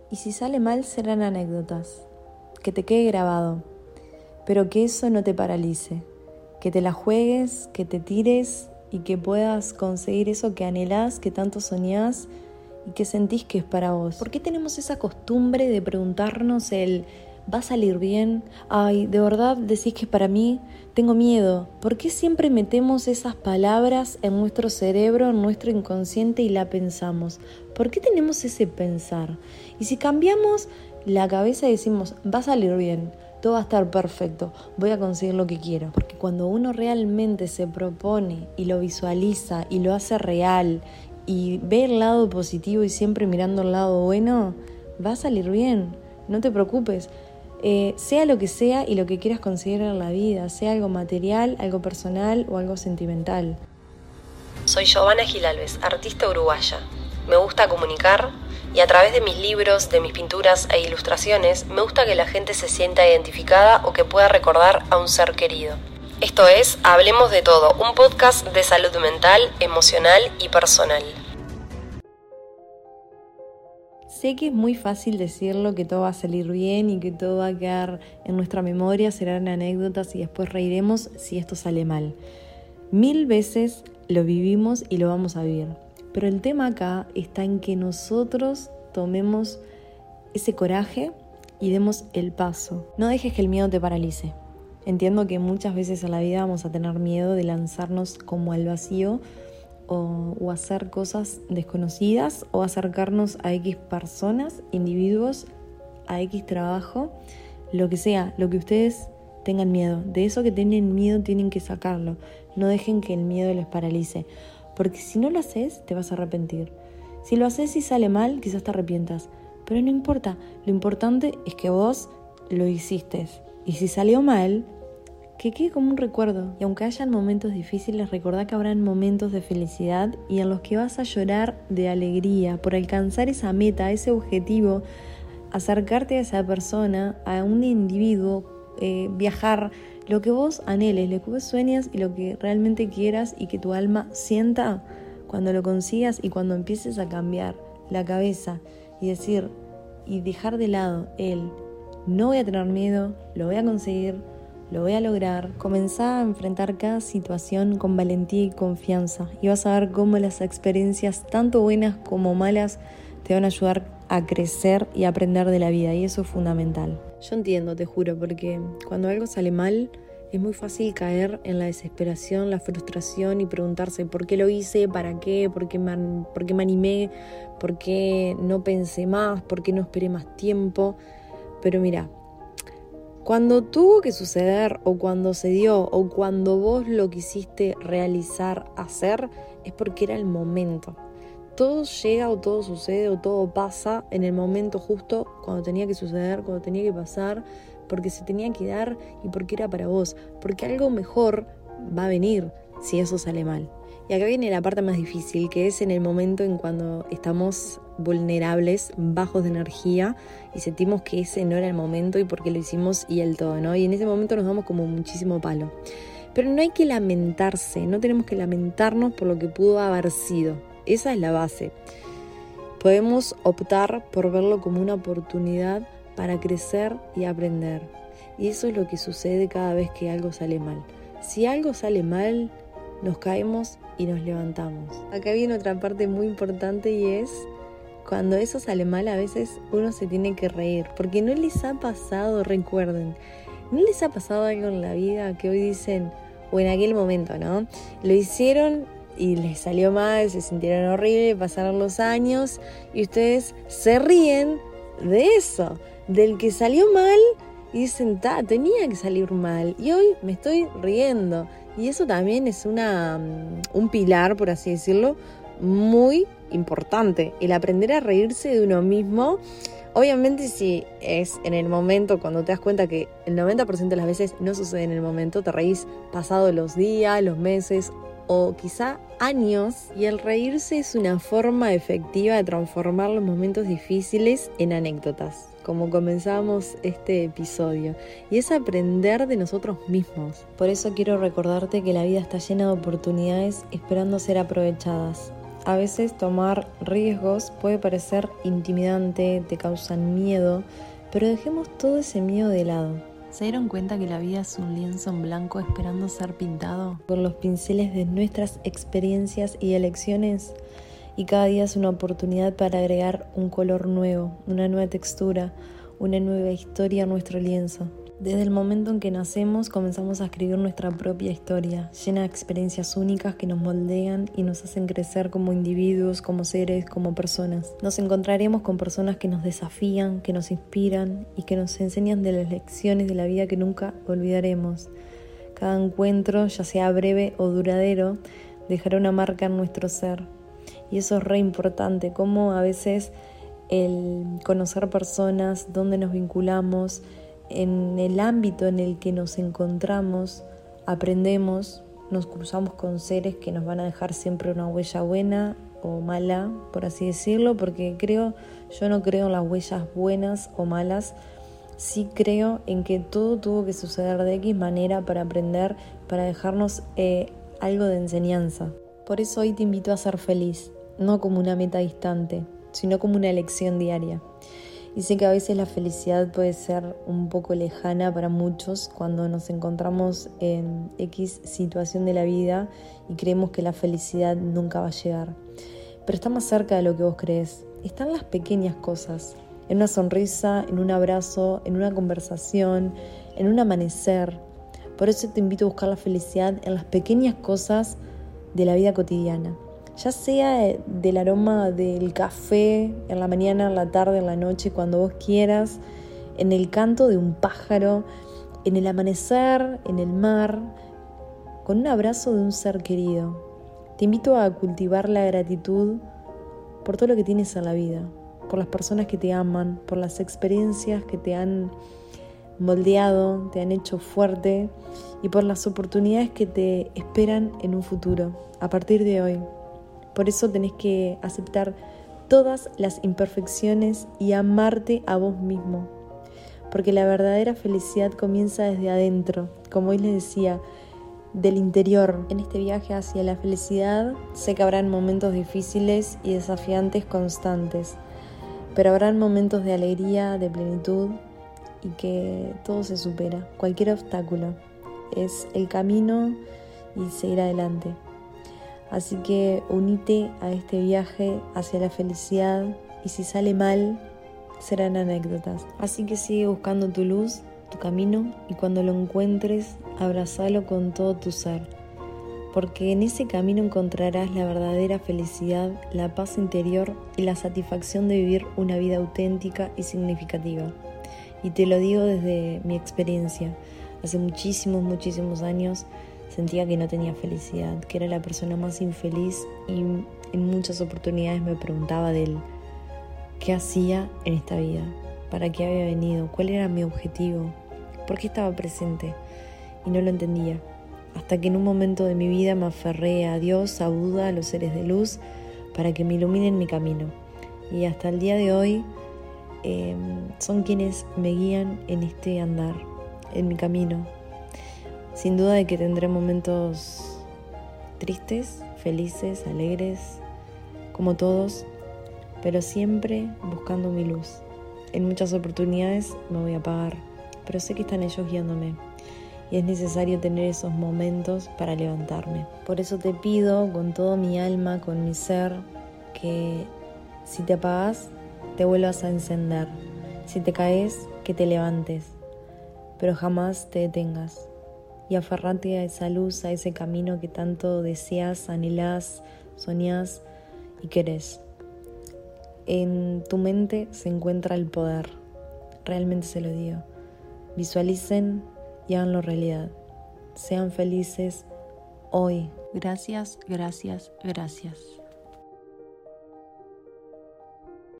Y si sale mal, serán anécdotas. Que te quede grabado, pero que eso no te paralice. Que te la juegues, que te tires y que puedas conseguir eso que anhelás, que tanto soñás y que sentís que es para vos. ¿Por qué tenemos esa costumbre de preguntarnos ¿va a salir bien? Ay, ¿de verdad decís que es para mí? Tengo miedo. ¿Por qué siempre metemos esas palabras en nuestro cerebro, en nuestro inconsciente y la pensamos? ¿Por qué tenemos ese pensar? Y si cambiamos la cabeza y decimos, va a salir bien, todo va a estar perfecto, voy a conseguir lo que quiero. Porque cuando uno realmente se propone y lo visualiza y lo hace real y ve el lado positivo y siempre mirando el lado bueno, va a salir bien, no te preocupes. Sea lo que sea y lo que quieras conseguir en la vida, sea algo material, algo personal o algo sentimental. Soy Giovanna Gilalves, artista uruguaya. Me gusta comunicar y a través de mis libros, de mis pinturas e ilustraciones, me gusta que la gente se sienta identificada o que pueda recordar a un ser querido. Esto es Hablemos de Todo, un podcast de salud mental, emocional y personal. Sé que es muy fácil decirlo, que todo va a salir bien y que todo va a quedar en nuestra memoria, serán anécdotas y después reiremos si esto sale mal. 1000 veces lo vivimos y lo vamos a vivir. Pero el tema acá está en que nosotros tomemos ese coraje y demos el paso. No dejes que el miedo te paralice. Entiendo que muchas veces en la vida vamos a tener miedo de lanzarnos como al vacío o hacer cosas desconocidas o acercarnos a X personas, individuos, a X trabajo, lo que sea, lo que ustedes tengan miedo. De eso que tienen miedo tienen que sacarlo. No dejen que el miedo les paralice, porque si no lo haces te vas a arrepentir. Si lo haces y sale mal, quizás te arrepientas, pero no importa. Lo importante es que vos lo hiciste y si salió mal, que quede como un recuerdo. Y aunque hayan momentos difíciles, recordá que habrán momentos de felicidad y en los que vas a llorar de alegría por alcanzar esa meta, ese objetivo, acercarte a esa persona, a un individuo, viajar, lo que vos anheles, lo que vos sueñas y lo que realmente quieras y que tu alma sienta cuando lo consigas y cuando empieces a cambiar la cabeza y decir y dejar de lado no voy a tener miedo, lo voy a conseguir, lo voy a lograr. Comenzá a enfrentar cada situación con valentía y confianza y vas a ver cómo las experiencias, tanto buenas como malas, te van a ayudar a crecer y a aprender de la vida, y eso es fundamental. Yo entiendo, te juro, porque cuando algo sale mal es muy fácil caer en la desesperación, la frustración y preguntarse ¿por qué lo hice? ¿Para qué? ¿Por qué me animé? ¿Por qué no pensé más? ¿Por qué no esperé más tiempo? Pero mira, cuando tuvo que suceder o cuando se dio o cuando vos lo quisiste realizar, hacer, es porque era el momento. Todo llega o todo sucede o todo pasa en el momento justo, cuando tenía que suceder, cuando tenía que pasar, porque se tenía que dar y porque era para vos, porque algo mejor va a venir si eso sale mal. Y acá viene la parte más difícil, que es en el momento en cuando estamos vulnerables, bajos de energía y sentimos que ese no era el momento y porque lo hicimos y el todo, ¿no? Y en ese momento nos damos como muchísimo palo. Pero no hay que lamentarse, no tenemos que lamentarnos por lo que pudo haber sido. Esa es la base. Podemos optar por verlo como una oportunidad para crecer y aprender. Y eso es lo que sucede cada vez que algo sale mal. Si algo sale mal, nos caemos y nos levantamos. Acá viene otra parte muy importante y es cuando eso sale mal, a veces uno se tiene que reír. Porque no les ha pasado, recuerden, no les ha pasado algo en la vida que hoy dicen, o en aquel momento, ¿no? Lo hicieron y les salió mal, se sintieron horrible, pasaron los años y ustedes se ríen de eso, del que salió mal y dicen, tenía que salir mal y hoy me estoy riendo. Y eso también es un pilar, por así decirlo, muy importante, el aprender a reírse de uno mismo. Obviamente si es en el momento, cuando te das cuenta que el 90% de las veces no sucede en el momento, te reís pasado los días, los meses o quizá años, y el reírse es una forma efectiva de transformar los momentos difíciles en anécdotas, como comenzamos este episodio, y es aprender de nosotros mismos. Por eso quiero recordarte que la vida está llena de oportunidades esperando ser aprovechadas. A veces tomar riesgos puede parecer intimidante, te causan miedo, pero dejemos todo ese miedo de lado. ¿Se dieron cuenta que la vida es un lienzo en blanco esperando ser pintado? Con los pinceles de nuestras experiencias y elecciones. Y cada día es una oportunidad para agregar un color nuevo, una nueva textura, una nueva historia a nuestro lienzo. Desde el momento en que nacemos comenzamos a escribir nuestra propia historia, llena de experiencias únicas que nos moldean y nos hacen crecer como individuos, como seres, como personas. Nos encontraremos con personas que nos desafían, que nos inspiran y que nos enseñan de las lecciones de la vida que nunca olvidaremos. Cada encuentro, ya sea breve o duradero, dejará una marca en nuestro ser. Y eso es re importante, como a veces el conocer personas, dónde nos vinculamos, en el ámbito en el que nos encontramos, aprendemos, nos cruzamos con seres que nos van a dejar siempre una huella buena o mala, por así decirlo, porque yo no creo en las huellas buenas o malas, sí creo en que todo tuvo que suceder de X manera para aprender, para dejarnos algo de enseñanza. Por eso hoy te invito a ser feliz, no como una meta distante, sino como una elección diaria. Y sé que a veces la felicidad puede ser un poco lejana para muchos cuando nos encontramos en X situación de la vida y creemos que la felicidad nunca va a llegar. Pero está más cerca de lo que vos crees. Están las pequeñas cosas, en una sonrisa, en un abrazo, en una conversación, en un amanecer. Por eso te invito a buscar la felicidad en las pequeñas cosas de la vida cotidiana. Ya sea del aroma del café en la mañana, en la tarde, en la noche, cuando vos quieras, en el canto de un pájaro, en el amanecer, en el mar, con un abrazo de un ser querido. Te invito a cultivar la gratitud por todo lo que tienes en la vida, por las personas que te aman, por las experiencias que te han moldeado, te han hecho fuerte y por las oportunidades que te esperan en un futuro, a partir de hoy. Por eso tenés que aceptar todas las imperfecciones y amarte a vos mismo. Porque la verdadera felicidad comienza desde adentro, como hoy les decía, del interior. En este viaje hacia la felicidad sé que habrán momentos difíciles y desafiantes constantes, pero habrán momentos de alegría, de plenitud y que todo se supera. Cualquier obstáculo es el camino y seguir adelante. Así que unite a este viaje hacia la felicidad y si sale mal, serán anécdotas. Así que sigue buscando tu luz, tu camino y cuando lo encuentres, abrázalo con todo tu ser. Porque en ese camino encontrarás la verdadera felicidad, la paz interior y la satisfacción de vivir una vida auténtica y significativa. Y te lo digo desde mi experiencia. Hace muchísimos años sentía que no tenía felicidad, que era la persona más infeliz y en muchas oportunidades me preguntaba de él qué hacía en esta vida, para qué había venido, cuál era mi objetivo, por qué estaba presente y no lo entendía. Hasta que en un momento de mi vida me aferré a Dios, a Buda, a los seres de luz para que me iluminen mi camino. Y hasta el día de hoy son quienes me guían en este andar, en mi camino. Sin duda de que tendré momentos tristes, felices, alegres, como todos, pero siempre buscando mi luz. En muchas oportunidades me voy a apagar, pero sé que están ellos guiándome y es necesario tener esos momentos para levantarme. Por eso te pido con todo mi alma, con mi ser, que si te apagas, te vuelvas a encender. Si te caes, que te levantes, pero jamás te detengas. Y aferrate a esa luz, a ese camino que tanto deseas, anhelás, soñás y querés. En tu mente se encuentra el poder, realmente se lo digo. Visualicen y háganlo realidad. Sean felices hoy. Gracias.